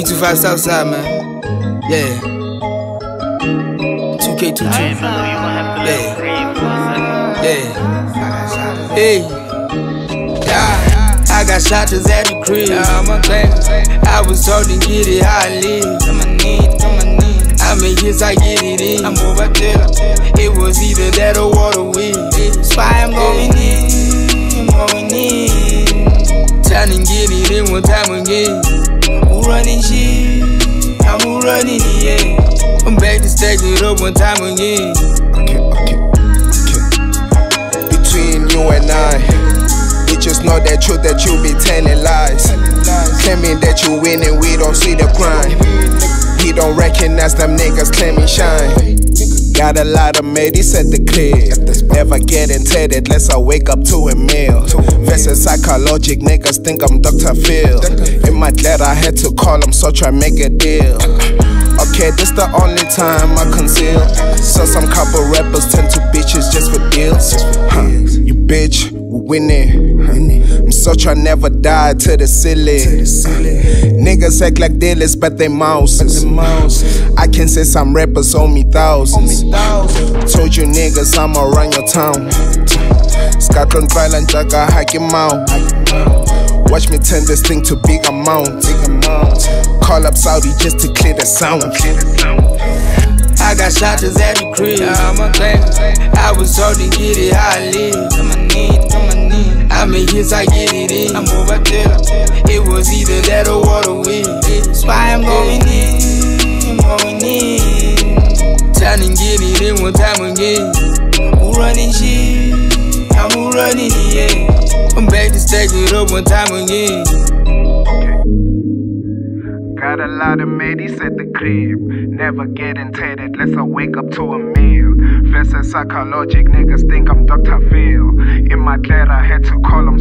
325 Southside, man. Yeah. 2K22. Yeah. Yeah. Hey. Yeah. I got shotters at the crib. I was told to get it how I live. I make hits, I get it in. I'm over there. It was either that or water with. Spy, I'm going in. I'm going in. Trying to get it in one time again. Who running shit? I'm who running it, yeah. I'm back to stack it up one time again. Okay. Between you and I, we just know that truth that you be telling lies. Claiming that you win and we don't see the crime. We don't recognize them niggas claiming shine. Got a lot of mates at the crib. Never getting tatted unless I wake up to a meal. Versus psychologic niggas think I'm Dr. Phil. In my letter I had to call him, so try make a deal. Okay, this the only time I conceal. So some couple rappers turn to bitches just for deals. You bitch, we winning. I'm so try never die to the ceiling. Niggas act like dealers, but they mouses. I can say some rappers owe me thousands. Told you niggas I'ma run your town. Scotland violent jagger, hack him out. Watch me turn this thing to big amount. Call up Saudi just to clear the sound. I got shotters at the crib. I was told to get it how I live. I make hits, I get it in. I'm over there. It was either that or water with. Spy, I'm going in. I'm going in. Trying to get it in one time again. Who running shit? I'm who running it, yeah. I'm back to stack it up one time again. Got a lot of mates at the crib. Never getting tatted unless I wake up to a meal. Versus psychologic niggas think I'm Dr. Phil. In my letter I had to call him.